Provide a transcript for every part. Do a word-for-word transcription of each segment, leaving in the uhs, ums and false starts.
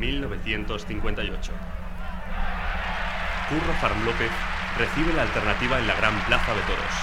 mil novecientos cincuenta y ocho. Curro Farm López recibe la alternativa en la Gran Plaza de Toros.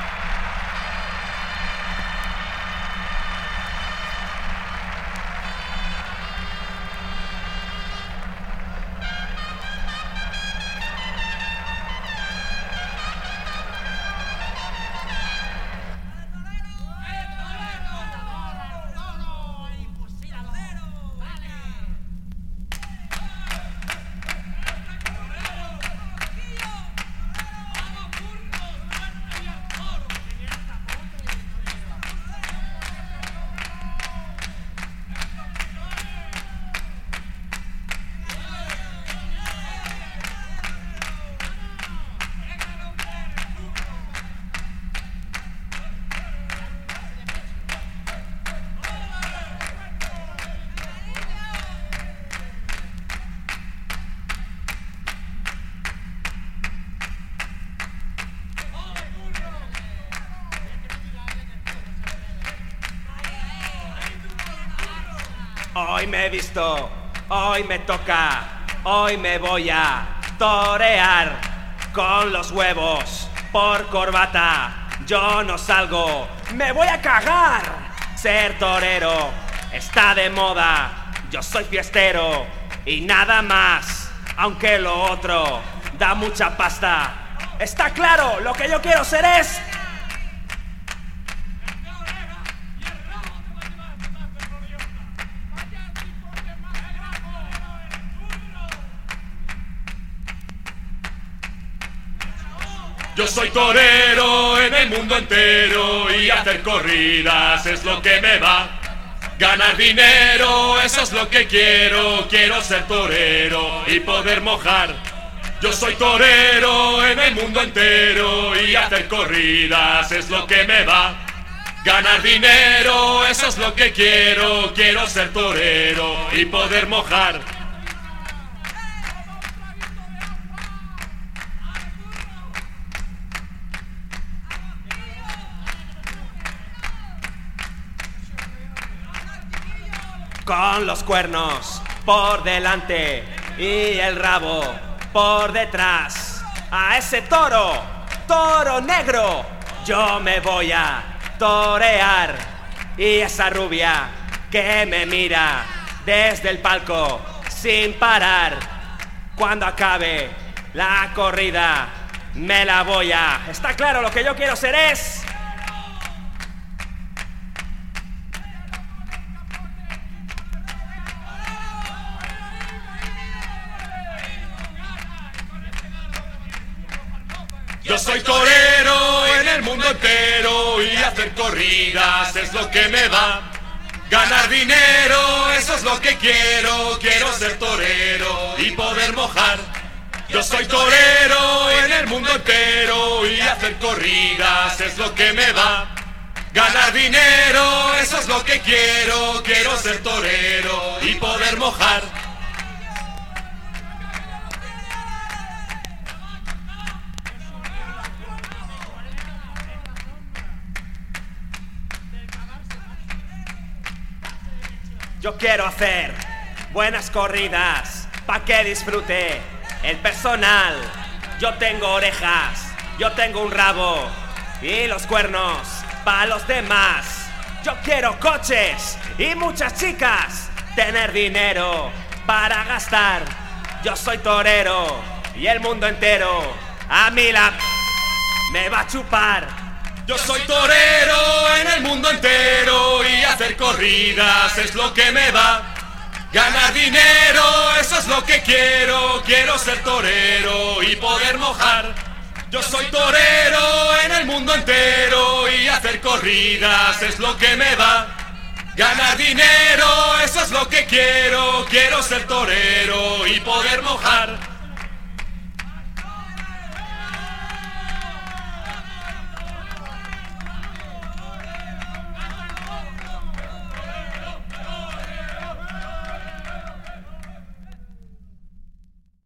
Hoy me he visto, hoy me toca, hoy me voy a torear con los huevos por corbata. Yo no salgo, me voy a cagar. Ser torero está de moda, yo soy fiestero y nada más. Aunque lo otro da mucha pasta, está claro, lo que yo quiero ser es... Yo soy torero en el mundo entero y hacer corridas es lo que me va. Ganar dinero, eso es lo que quiero. Quiero ser torero y poder mojar. Yo soy torero en el mundo entero y hacer corridas es lo que me va. Ganar dinero, eso es lo que quiero. Quiero ser torero y poder mojar. Con los cuernos por delante y el rabo por detrás. A ese toro, toro negro, yo me voy a torear. Y esa rubia que me mira desde el palco sin parar. Cuando acabe la corrida me la voy a... Está claro, lo que yo quiero ser es... Yo soy torero en el mundo entero y hacer corridas es lo que me va. Ganar dinero, eso es lo que quiero. Quiero ser torero y poder mojar. Yo soy torero en el mundo entero y hacer corridas es lo que me va. Ganar dinero, eso es lo que quiero. Quiero ser torero y poder mojar. Yo quiero hacer buenas corridas pa' que disfrute el personal. Yo tengo orejas, yo tengo un rabo y los cuernos pa' los demás. Yo quiero coches y muchas chicas, tener dinero para gastar. Yo soy torero y el mundo entero a mí la me va a chupar. Yo soy torero en el mundo entero y hacer corridas es lo que me va. Ganar dinero, eso es lo que quiero. Quiero ser torero y poder mojar. Yo soy torero en el mundo entero y hacer corridas es lo que me va. Ganar dinero, eso es lo que quiero. Quiero ser torero y poder mojar.